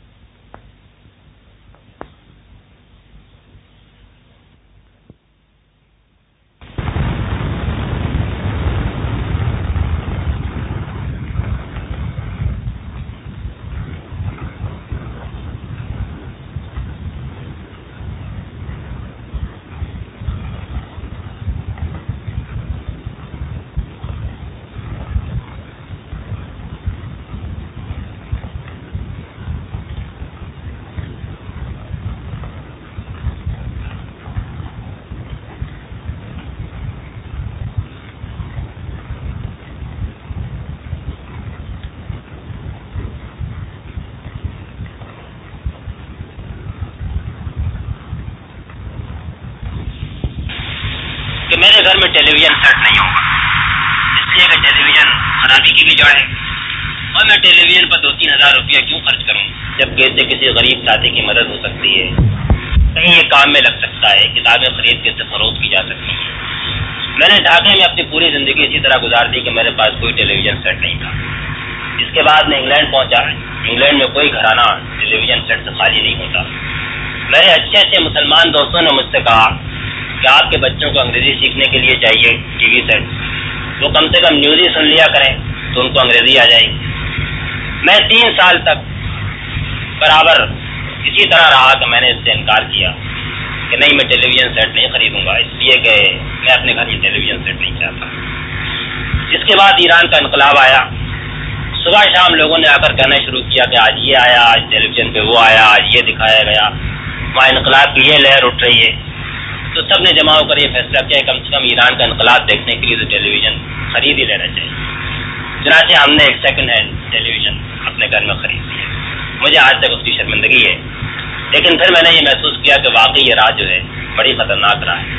کہ میرے گھر میں ٹیلی ویژن سیٹ نہیں ہوگا، اس لیے کہ ٹیلی ویژن خرابی کی بھی جڑ ہے، اور میں ٹیلی ویژن پر 2-3 ہزار روپیہ کیوں خرچ کروں جبکہ اس سے کسی غریب ساتھی کی مدد ہو سکتی ہے، کہیں یہ کام میں لگ سکتا ہے، کتابیں خرید کے اس سے فروخت کی جا سکتی ہے۔ میں نے ڈھاکے میں اپنی پوری زندگی اسی طرح گزار دی کہ میرے پاس کوئی ٹیلی ویژن سیٹ نہیں تھا۔ اس کے بعد میں انگلینڈ پہنچا، انگلینڈ میں کوئی گھرانہ ٹیلی ویژن سیٹ سے خالی نہیں ہوتا۔ میرے اچھے اچھے مسلمان دوستوں نے مجھ سے کہا کہ آپ کے بچوں کو انگریزی سیکھنے کے لیے چاہیے ٹی وی سیٹ، وہ کم سے کم نیوز ہی سن لیا کریں تو ان کو انگریزی آ جائے گی۔ میں 3 سال تک برابر اسی طرح رہا کہ میں نے اس سے انکار کیا کہ نہیں، میں ٹیلی ویژن سیٹ نہیں خریدوں گا، اس لیے کہ میں اپنے گھر میں ٹیلی ویژن سیٹ نہیں چاہتا۔ اس کے بعد ایران کا انقلاب آیا، صبح شام لوگوں نے آ کر کہنا شروع کیا کہ آج یہ آیا، آج ٹیلی ویژن پہ وہ آیا، آج یہ دکھایا گیا، وہاں انقلاب کی یہ لہر اٹھ رہی ہے۔ تو سب نے جمع ہو کر یہ فیصلہ کیا کم سے کم ایران کا انقلاب دیکھنے کے لیے تو ٹیلی ویژن خرید ہی لینا چاہیے۔ چنانچہ ہم نے ایک سیکنڈ ہینڈ ٹیلی ویژن اپنے گھر میں خرید لیا۔ مجھے آج تک اس کی شرمندگی ہے، لیکن پھر میں نے یہ محسوس کیا کہ واقعی یہ راہ جو ہے بڑی خطرناک راہ ہے۔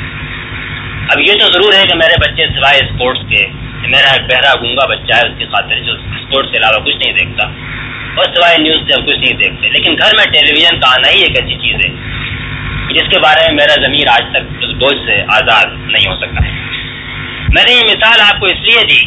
اب یہ تو ضرور ہے کہ میرے بچے سوائے اسپورٹس کے، میرا ایک بہرا گونگا بچہ ہے، اس کی خاطر جو اسپورٹس کے علاوہ کچھ نہیں دیکھتا، اور سوائے نیوز سے ہم کچھ نہیں دیکھتے، لیکن گھر میں ٹیلی ویژن کا آنا ہی ایک ایسی چیز ہے جس کے بارے میں میرا ضمیر آج تک اس بوجھ سے آزاد نہیں ہو سکا ہے۔ میں نے یہ مثال آپ کو اس لیے دی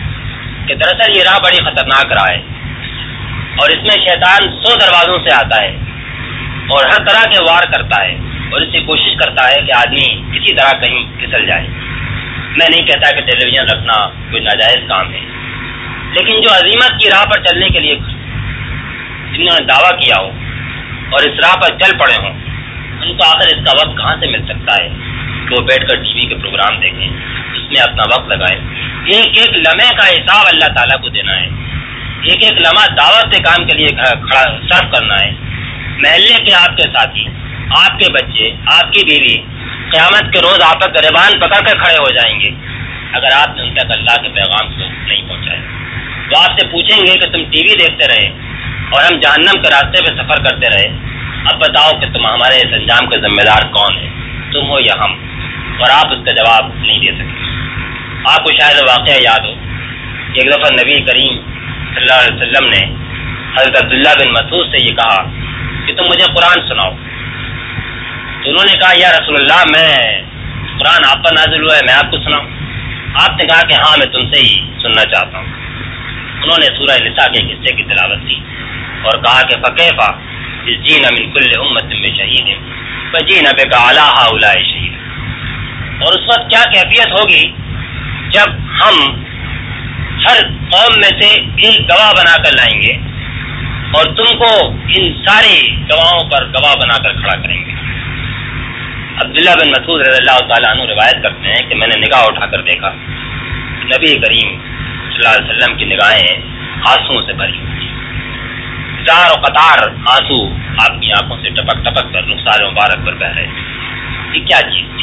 کہ دراصل یہ راہ بڑی خطرناک راہ ہے، اور اس میں شیطان 100 دروازوں سے آتا ہے اور ہر طرح کے وار کرتا ہے، اور اس سے کوشش کرتا ہے کہ آدمی کسی طرح کہیں پھسل جائے. میں نہیں کہتا کہ ٹیلی ویژن رکھنا کوئی ناجائز کام ہے، لیکن جو عظیمت کی راہ پر چلنے کے لیے جنہوں نے دعویٰ کیا ہو اور اس راہ پر چل پڑے ہوں، ان کو آخر اس کا وقت کہاں سے مل سکتا ہے کہ وہ بیٹھ کر ٹی وی کے پروگرام دیکھیں، اس میں اپنا وقت لگائیں. ایک ایک لمحے کا حساب اللہ تعالیٰ کو دینا ہے. ایک ایک لمحہ دعوت کے کام کے لیے کھڑا صرف کرنا ہے. محلے کے آپ کے ساتھی، آپ کے بچے، آپ کی بیوی قیامت کے روز آپ کا گریبان پکڑ کر کھڑے ہو جائیں گے اگر آپ نے ان تک اللہ کے پیغام کو نہیں پہنچایا. وہ آپ سے پوچھیں گے کہ تم ٹی وی دیکھتے رہے اور ہم جہنم کے راستے پہ سفر کرتے رہے، اب بتاؤ کہ تم ہمارے اس انجام کے ذمہ دار کون ہیں، تم ہو یا ہم؟ اور آپ اس کا جواب نہیں دے سکتے. آپ کو شاید واقعہ یاد ہو، ایک دفعہ نبی کریم صلی اللہ علیہ وسلم نے حضرت عبداللہ بن مسعود سے یہ کہا کہ تم مجھے قرآن سناؤ. تو انہوں نے کہا یا رسول اللہ، میں قرآن آپ پر نازل ہوا ہے، میں آپ کو سناؤں؟ آپ نے کہا کہ ہاں، میں تم سے ہی سننا چاہتا ہوں. انہوں نے سورہ نساء کے حصے کی تلاوت کی اور کہا کہ فکیفا جینا من کل امت بشہید فجینا بک علی ہؤلاء شہید. اور اس وقت کیا کیفیت ہوگی جب ہم ہر قوم میں سے ایک گواہ بنا کر لائیں گے اور تم کو ان سارے گواہوں پر گواہ بنا کر کھڑا کریں گے. عبداللہ بن مسعود رضی اللہ تعالیٰ عنہ روایت کرتے ہیں کہ میں نے نگاہ اٹھا کر دیکھا، نبی کریم صلی اللہ علیہ وسلم کی نگاہیں آنسوؤں سے بھری ہوئی، زار و قطار آنسو آپ کی آنکھوں سے ٹپک ٹپک کر رخسار مبارک پر بہ رہے تھے. یہ کیا چیز تھی؟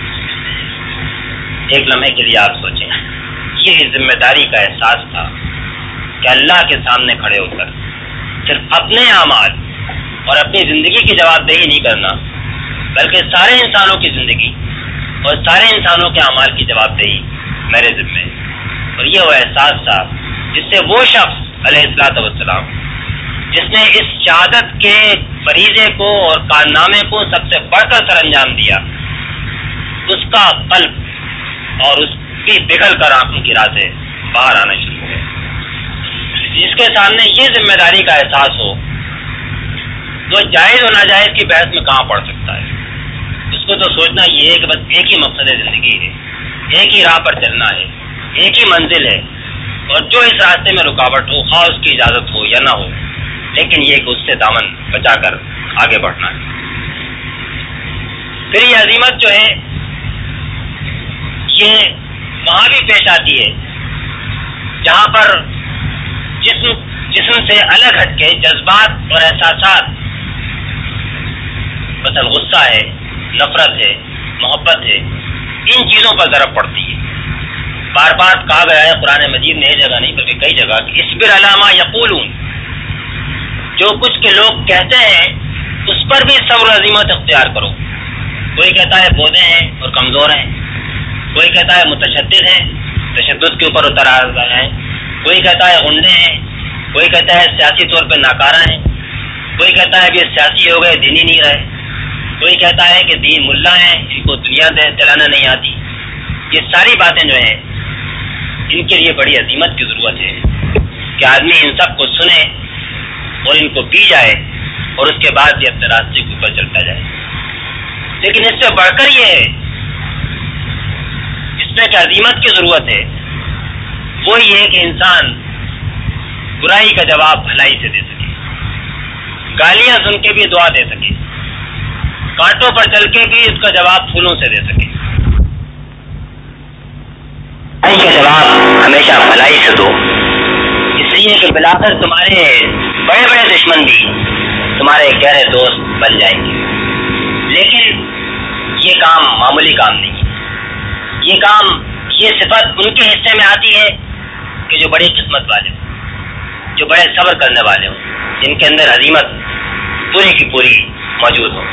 ایک لمحے کے لیے آپ سوچیں. یہ ذمہ داری کا احساس تھا کہ اللہ کے سامنے کھڑے ہو کر صرف اپنے اعمال اور اپنی زندگی کی جواب دہی نہیں کرنا، بلکہ سارے انسانوں کی زندگی اور سارے انسانوں کے اعمال کی جواب دہی میرے ذمہ. اور یہ وہ احساس تھا جس سے وہ شخص علیہ الصلوۃ والسلام جس نے اس شہادت کے فریضے کو اور کارنامے کو سب سے بڑھ کر سر انجام دیا، اس کا قلب اور اس کی پگھل کر آنکھوں کی راہ سے باہر آنا شروع ہو گیا. جس کے سامنے یہ ذمہ داری کا احساس ہو، وہ جائز و ناجائز کی بحث میں کہاں پڑ سکتا ہے؟ اس کو تو سوچنا یہ ہے کہ بس ایک ہی مقصد زندگی ہے، ایک ہی راہ پر چلنا ہے، ایک ہی منزل ہے، اور جو اس راستے میں رکاوٹ ہو، خواہ اس کی اجازت ہو یا نہ ہو، لیکن یہ کہ اس سے دامن بچا کر آگے بڑھنا ہے. پھر یہ عظیمت جو ہے یہ وہاں بھی پیش آتی ہے جہاں پر جسم سے الگ ہٹ کے جذبات اور احساسات، مثلا غصہ ہے، نفرت ہے، محبت ہے، ان چیزوں پر ضرب پڑتی ہے. بار بار کہا گیا ہے قرآن مجید نے، ایک جگہ نہیں بلکہ کئی جگہ، کہ اصبر علی ما یقولون، جو کچھ کے لوگ کہتے ہیں اس پر بھی صبر و عزیمت اختیار کرو. کوئی کہتا ہے بودے ہیں اور کمزور ہیں، کوئی کہتا ہے متشدد ہیں، تشدد کے اوپر اتر آ رہے ہیں، کوئی کہتا ہے غنڈے ہیں، کوئی کہتا ہے سیاسی طور پہ ناکارہ ہیں، کوئی کہتا ہے کہ سیاسی ہو گئے دینی نہیں رہے، کوئی کہتا ہے کہ دین ملا ہیں، ان کو دنیا چلانا نہیں آتی. یہ ساری باتیں جو ہیں ان کے لیے بڑی عظیمت کی ضرورت ہے کہ آدمی ان سب کو سنے اور ان کو پی جائے اور اس کے بعد یہ اپنے راستے کے اوپر چلتا جائے. لیکن اس سے بڑھ کر یہ ہے، اس میں کہ عظیمت کی ضرورت ہے، وہ یہ کہ انسان برائی کا جواب بھلائی سے دے سکے، گالیاں سن کے بھی دعا دے سکے، کانٹوں پر چل کے بھی اس کا جواب پھولوں سے دے سکے. برائی کا جواب ہمیشہ بھلائی سے دو، اس لیے کہ بلاخر تمہارے بڑے بڑے دشمن بھی تمہارے گہرے دوست بن جائیں گے. لیکن یہ کام معمولی کام نہیں ہے. یہ کام، یہ صفت ان کے حصے میں آتی ہے کہ جو بڑی قسمت والے ہوں، جو بڑے صبر کرنے والے ہوں، جن کے اندر عظیمت پوری کی پوری موجود ہو.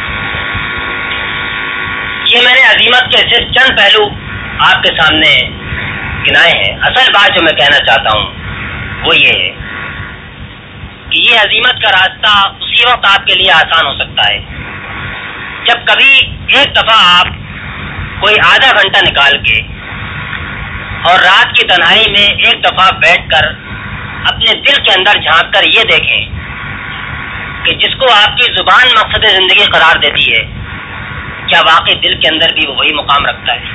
یہ میں نے عظیمت کے صرف چند پہلو آپ کے سامنے گنائے ہیں. اصل بات جو میں کہنا چاہتا ہوں وہ یہ ہے کہ یہ عظیمت کا راستہ اسی وقت آپ کے لیے آسان ہو سکتا ہے جب کبھی ایک دفعہ آپ کوئی آدھا گھنٹہ نکال کے اور رات کی تنہائی میں ایک دفعہ بیٹھ کر اپنے دل کے اندر جھانک کر یہ دیکھیں کہ جس کو آپ کی زبان مقصد زندگی قرار دیتی ہے، کیا واقعی دل کے اندر بھی وہ وہی مقام رکھتا ہے؟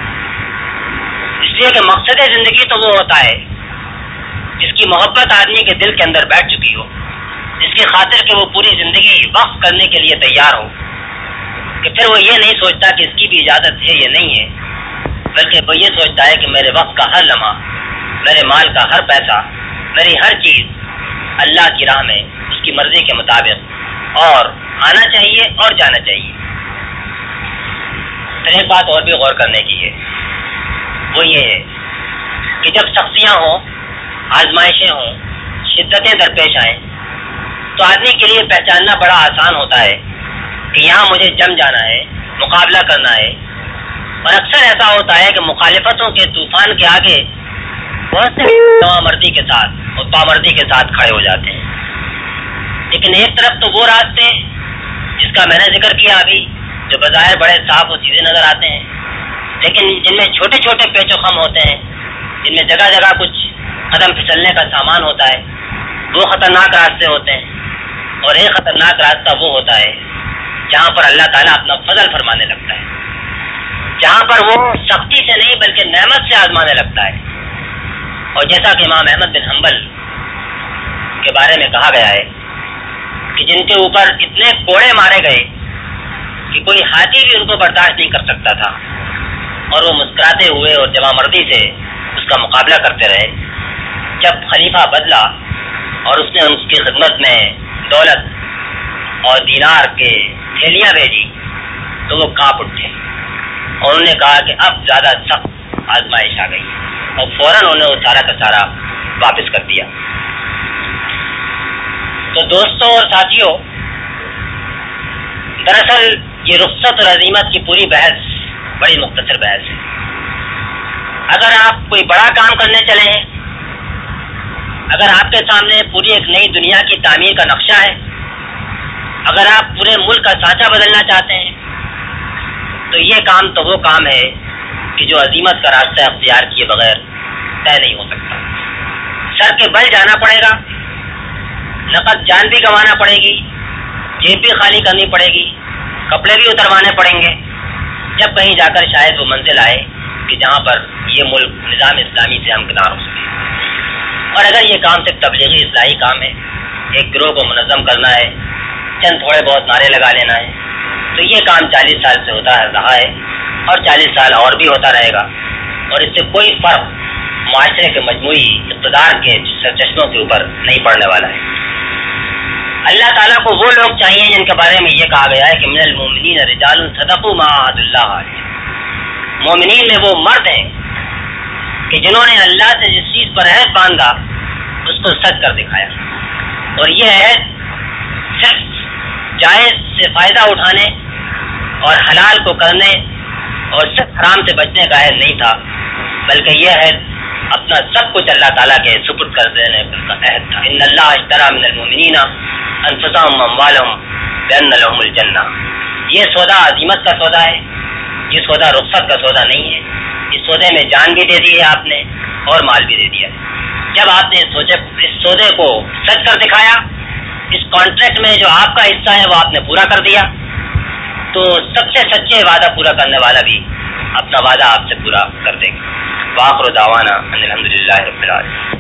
اس لیے کہ مقصد زندگی تو وہ ہوتا ہے جس کی محبت آدمی کے دل کے اندر بیٹھ چکی ہو، جس کی خاطر کہ وہ پوری زندگی وقف کرنے کے لیے تیار ہو، کہ پھر وہ یہ نہیں سوچتا کہ اس کی بھی اجازت ہے یا نہیں ہے، بلکہ وہ یہ سوچتا ہے کہ میرے وقت کا ہر لمحہ، میرے مال کا ہر پیسہ، میری ہر چیز اللہ کی راہ میں اس کی مرضی کے مطابق اور آنا چاہیے اور جانا چاہیے۔ پھر ایک بات اور بھی غور کرنے کی ہے، وہ یہ ہے کہ جب سختیاں ہوں، آزمائشیں ہوں، شدتیں درپیش آئیں تو آدمی کے لیے پہچاننا بڑا آسان ہوتا ہے کہ یہاں مجھے جم جانا ہے، مقابلہ کرنا ہے، اور اکثر ایسا ہوتا ہے کہ مخالفتوں کے طوفان کے آگے بہت سے مردی کے ساتھ اور پامردی کے ساتھ کھڑے ہو جاتے ہیں۔ لیکن ایک طرف تو وہ راستے جس کا میں نے ذکر کیا ابھی، جو بظاہر بڑے صاف و سیدھے نظر آتے ہیں، لیکن جن میں چھوٹے چھوٹے پیچ و خم ہوتے ہیں، جن میں جگہ جگہ کچھ قدم پھسلنے کا سامان ہوتا ہے، وہ خطرناک راستے ہوتے ہیں۔ اور ایک خطرناک راستہ وہ ہوتا ہے جہاں پر اللہ تعالیٰ اپنا فضل فرمانے لگتا ہے، جہاں پر وہ سختی سے نہیں بلکہ نعمت سے آزمانے لگتا ہے۔ اور جیسا کہ امام احمد بن حنبل کے بارے میں کہا گیا ہے کہ جن کے اوپر اتنے کوڑے مارے گئے کہ کوئی ہاتھی بھی ان کو برداشت نہیں کر سکتا تھا، اور وہ مسکراتے ہوئے اور جوان مردی سے اس کا مقابلہ کرتے رہے، جب خلیفہ بدلا اور اس نے اس کی خدمت میں دولت اور دینار کے تھیلیاں بھیجی تو وہ کانپ اٹھے اور انہوں نے کہا کہ اب زیادہ سخت آزمائش آ گئی، اور فوراً انہوں نے وہ سارا کا سارا واپس کر دیا۔ تو دوستوں اور ساتھیوں، دراصل یہ رخصت اور عزیمت کی پوری بحث بڑی مختصر بحث ہے۔ اگر آپ کوئی بڑا کام کرنے چلے ہیں، اگر آپ کے سامنے پوری ایک نئی دنیا کی تعمیر کا نقشہ ہے، اگر آپ پورے ملک کا سانچہ بدلنا چاہتے ہیں، تو یہ کام تو وہ کام ہے کہ جو عزیمت کا راستہ اختیار کیے بغیر طے نہیں ہو سکتا۔ سر کے بل جانا پڑے گا، نقد جان بھی گنوانا پڑے گی، جیب بھی خالی کرنی پڑے گی، کپڑے بھی اتروانے پڑیں گے، جب کہیں جا کر شاید وہ منزل آئے کہ جہاں پر یہ ملک نظام اسلامی سے ہمکنار ہو سکے۔ اور اگر یہ کام صرف تبلیغی اصلاحی کام ہے، ایک گروہ کو منظم کرنا ہے، چند تھوڑے بہت نعرے لگا لینا ہے، تو یہ کام 40 سال سے ہوتا رہا ہے اور 40 سال اور بھی ہوتا رہے گا، اور اس سے کوئی فرق معاشرے کے مجموعی اقتدار کے چشموں کے اوپر نہیں پڑنے والا ہے۔ اللہ تعالیٰ کو وہ لوگ چاہیے جن کے بارے میں یہ کہا گیا ہے کہ من المؤمنین رجال صدقوا ما عاهدوا اللہ علیہ، مومنین میں وہ مرد ہیں کہ جنہوں نے اللہ سے جس چیز پر عہد باندھا اس کو سچ کر دکھایا، اور یہ عہد صرف جائز سے فائدہ اٹھانے اور حلال کو کرنے اور صرف حرام سے بچنے کا عہد نہیں تھا، بلکہ یہ عہد اپنا سب کچھ اللہ تعالیٰ کے سپرد کر دینے کا عہد تھا۔ ان اللہ اشتری من المؤمنین انفسهم واموالهم بان لهم الجنہ، یہ سودا عزیمت کا سودا ہے، یہ سودا رخصت کا سودا نہیں ہے، اس سودے میں جان بھی دے دی ہے آپ نے اور مال بھی دے دیا۔ جب آپ نے اس سودے کو سچ کر دکھایا، اس کانٹریکٹ میں جو آپ کا حصہ ہے وہ آپ نے پورا کر دیا، تو سب سے سچے وعدہ پورا کرنے والا بھی اپنا وعدہ آپ سے پورا کر دے گا۔ وآخر دعوانا ان الحمدللہ رب العالمین۔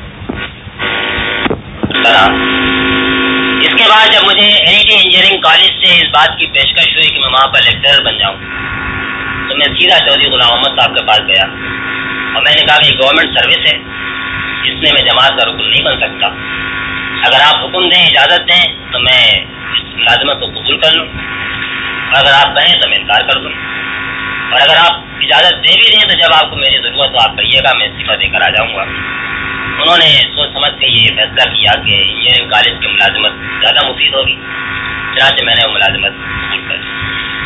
اس کے بعد جب مجھے NET انجینئرنگ کالج سے اس بات کی پیشکش ہوئی کہ میں وہاں پر لیکچرر بن جاؤں، تو میں سیدھا چودھری غلام محمد صاحب کے پاس گیا اور میں نے کہا کہ گورنمنٹ سروس ہے، اس میں جماعت کا رکن نہیں بن سکتا، اگر آپ حکم دیں، اجازت دیں تو میں اس ملازمت کو قبول کر لوں، اور اگر آپ کہیں تو میں انکار کر دوں، اور اگر آپ اجازت دے بھی دیں تو جب آپ کو میری ضرورت ہو آپ کہیے گا، میں استعفیٰ دے کر آ جاؤں گا۔ انہوں نے سوچ سمجھ کے یہ فیصلہ کیا کہ انجینئرنگ کالج کی ملازمت زیادہ مفید ہوگی، چنانچہ میں نے وہ ملازمت قبول کر لی۔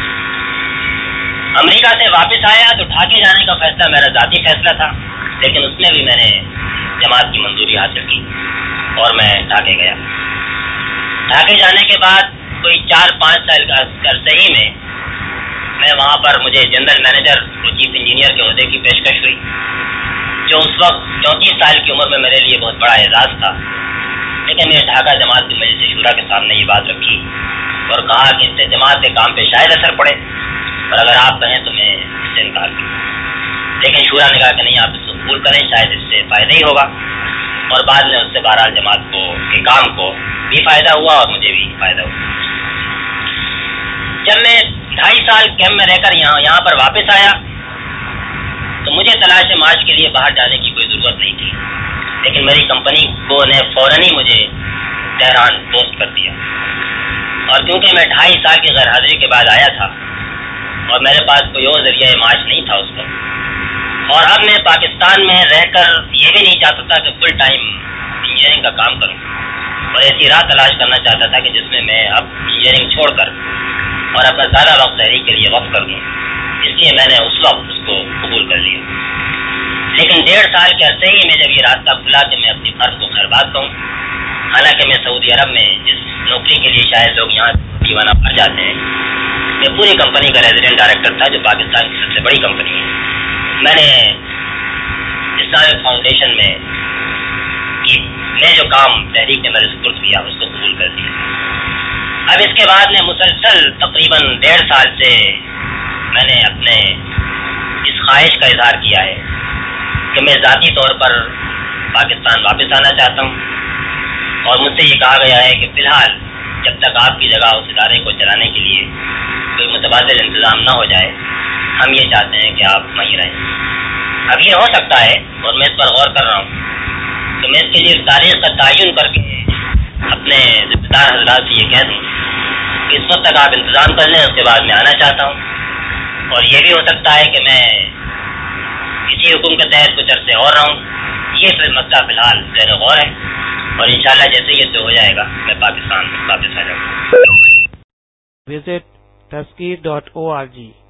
امریکہ سے واپس آیا تو ڈھاکے جانے کا فیصلہ میرا ذاتی فیصلہ تھا، لیکن اس میں بھی میں نے جماعت کی منظوری حاصل کی اور میں ڈھاکے گیا۔ ڈھاکے جانے کے بعد کوئی 4-5 سال کا عرصے ہی میں وہاں پر مجھے جنرل مینیجر اور چیف انجینئر کے عہدے کی پیشکش ہوئی، جو اس وقت 34 سال کی عمر میں میرے لیے بہت بڑا اعزاز تھا، لیکن میں ڈھاکہ جماعت کی مجلس شورا کے سامنے یہ بات رکھی اور کہا کہ اس سے جماعت کے کام پہ شاید اثر پڑے، اور اگر آپ کہیں تو میں اس سے انکار کروں. لیکن شورا نے کہا کہ نہیں، آپ اس کو قبول کریں، شاید اس سے فائدہ ہی ہوگا. اور بعد میں اس سے بہرحال جماعت کو کے کام کو بھی فائدہ ہوا اور مجھے بھی فائدہ ہوا. جب میں 2.5 سال کیمپ میں رہ کر یہاں پر واپس آیا تو مجھے تلاش معاش کے لیے باہر جانے کی کوئی ضرورت نہیں تھی، لیکن میری کمپنی کو نے فوراً ہی مجھے تہران پوسٹ کر دیا. اور کیونکہ میں 2.5 سال کی غیر حاضری کے بعد آیا تھا اور میرے پاس کوئی اور ذریعہ معاش نہیں تھا اس وقت، اور اب میں پاکستان میں رہ کر یہ بھی نہیں چاہتا تھا کہ فل ٹائم انجینئرنگ کا کام کروں، اور ایسی راہ تلاش کرنا چاہتا تھا کہ جس میں میں اب انجینئرنگ چھوڑ کر اور اپنا زیادہ وقت تحریک کے لیے وقف کر دوں. اس لیے میں نے اس وقت اس کو قبول کر لیا. لیکن 1.5 سال کے عرصے ہی میں جب یہ راستہ کھلا کہ میں اپنی فرض کو خیرباد کروں، حالانکہ میں سعودی عرب میں جس نوکری کے لیے شاید لوگ یہاں دیوانہ پڑ جاتے ہیں، میں پوری کمپنی کا ریزیڈنٹ ڈائریکٹر تھا جو پاکستان کی سب سے بڑی کمپنی ہے. میں نے اسلامک فاؤنڈیشن میں جو کام تحریک نے میرے سپرد کیا اس کو قبول کر دیا. اب اس کے بعد میں مسلسل تقریباً 1.5 سال سے میں نے اپنے اس خواہش کا اظہار کیا ہے کہ میں ذاتی طور پر پاکستان واپس آنا چاہتا ہوں، اور مجھ سے یہ کہا گیا ہے کہ فی الحال جب تک آپ کی جگہ اس ادارے کو چلانے کے لیے کوئی متبادل انتظام نہ ہو جائے، ہم یہ چاہتے ہیں کہ آپ وہیں رہیں. اب یہ ہو سکتا ہے، اور میں اس پر غور کر رہا ہوں، کہ میں اس کے لیے تاریخ کا تعین کر کے اپنے ذمہ دار حضرات سے یہ کہہ دوں کہ اس وقت تک آپ انتظام کر لیں، اس کے بعد میں آنا چاہتا ہوں. اور یہ بھی ہو سکتا ہے کہ میں اسی حکم کے تحت کچھ عرصے اور رہوں. یہ پھر مسئلہ فی الحال زیر غور ہے، اور انشاءاللہ جیسے یہ تو ہو جائے گا میں پاکستان واپس آ جاؤں گا. visit taskeer.org